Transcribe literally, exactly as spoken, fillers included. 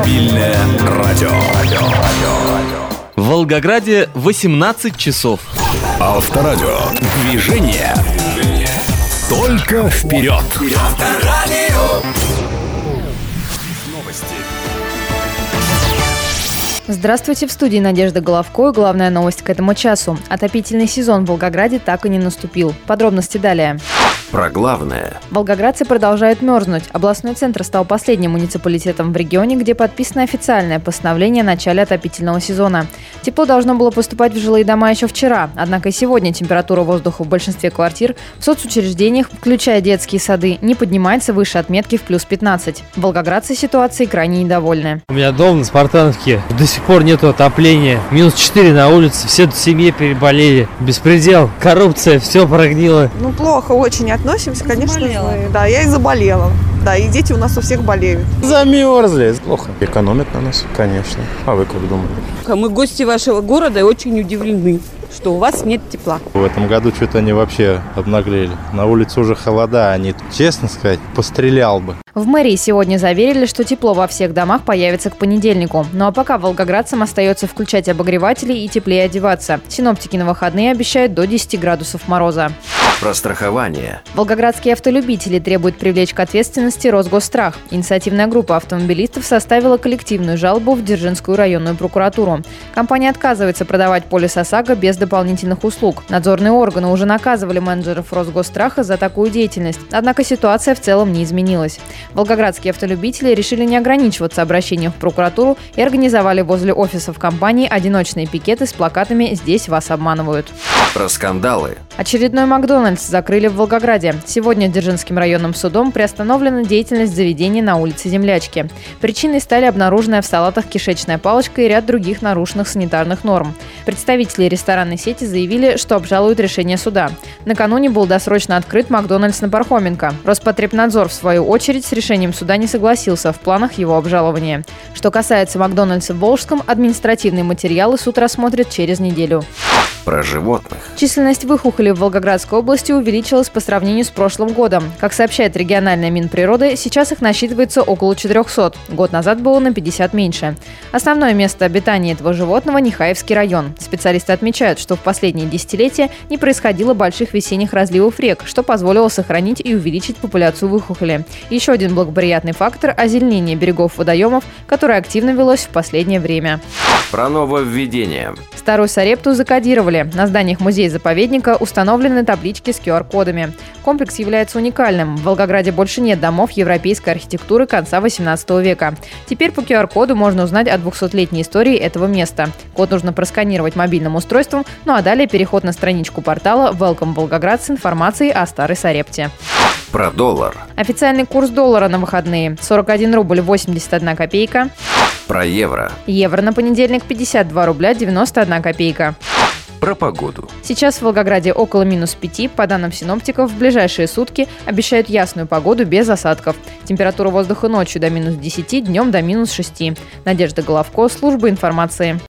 Мобильное радио. В Волгограде восемнадцать часов. Авторадио. Движение. Только вперед. Здравствуйте, в студии Надежда Головко. И главная новость к этому часу. Отопительный сезон в Волгограде так и не наступил. Подробности далее. Про главное. Волгоградцы продолжают мерзнуть. Областной центр стал последним муниципалитетом в регионе, где подписано официальное постановление о начале отопительного сезона. Тепло должно было поступать в жилые дома еще вчера, однако и сегодня температура воздуха в большинстве квартир в соцучреждениях, включая детские сады, не поднимается выше отметки в плюс пятнадцать. Волгоградцы ситуацией крайне недовольны. У меня дом на Спартановке, до сих пор нету отопления. минус четыре на улице, все в семье переболели. Беспредел, коррупция, все прогнило. Ну, плохо очень относимся, конечно же. Да, я и заболела. Да, и дети у нас у всех болеют. Замерзли. Плохо. Экономят на нас, конечно. А вы как думали? Мы гости вашего города и очень удивлены, что у вас нет тепла. В этом году что-то они вообще обнаглели. На улице уже холода, они, честно сказать, пострелял бы. В мэрии сегодня заверили, что тепло во всех домах появится к понедельнику. Ну а пока волгоградцам остается включать обогреватели и теплее одеваться. Синоптики на выходные обещают до десяти градусов мороза. Про страхование. Волгоградские автолюбители требуют привлечь к ответственности Росгосстрах. Инициативная группа автомобилистов составила коллективную жалобу в Дзержинскую районную прокуратуру. Компания отказывается продавать полис ОСАГО без дополнительных услуг. Надзорные органы уже наказывали менеджеров Росгосстраха за такую деятельность. Однако ситуация в целом не изменилась. Волгоградские автолюбители решили не ограничиваться обращением в прокуратуру и организовали возле офисов компании одиночные пикеты с плакатами «Здесь вас обманывают». Про скандалы. Очередной Макдональдс закрыли в Волгограде. Сегодня Дзержинским районным судом приостановлена деятельность заведения на улице Землячки. Причиной стали обнаруженная в салатах кишечная палочка и ряд других нарушенных санитарных норм. Представители ресторанной сети заявили, что обжалуют решение суда. Накануне был досрочно открыт Макдональдс на Пархоменко. Роспотребнадзор, в свою очередь, с решением суда не согласился в планах его обжалования. Что касается Макдональдса в Волжском, административные материалы суд рассмотрит через неделю. Про животных. Численность выхухоли в Волгоградской области увеличилась по сравнению с прошлым годом. Как сообщает региональная Минприроды, сейчас их насчитывается около четырехсот. Год назад было на пятьдесят меньше. Основное место обитания этого животного – Нехаевский район. Специалисты отмечают, что в последние десятилетия не происходило больших весенних разливов рек, что позволило сохранить и увеличить популяцию выхухоли. Еще один благоприятный фактор – озеленение берегов водоемов, которое активно велось в последнее время. Про нововведение. Старую Сарепту закодировали. На зданиях музея-заповедника установлены таблички с ку ар кодами. Комплекс является уникальным. В Волгограде больше нет домов европейской архитектуры конца восемнадцатого века. Теперь по ку ар коду можно узнать о двухсотлетней истории этого места. Код нужно просканировать мобильным устройством, ну а далее переход на страничку портала Welcome Волгоград с информацией о Старой Сарепте. Про доллар. Официальный курс доллара на выходные – сорок один рубль восемьдесят одна копейка. Про евро. Евро на понедельник – пятьдесят два рубля девяносто одна копейка. Про погоду. Сейчас в Волгограде около минус пяти. По данным синоптиков, в ближайшие сутки обещают ясную погоду без осадков. Температура воздуха ночью до минус десяти, днем до минус шести. Надежда Головко, служба информации.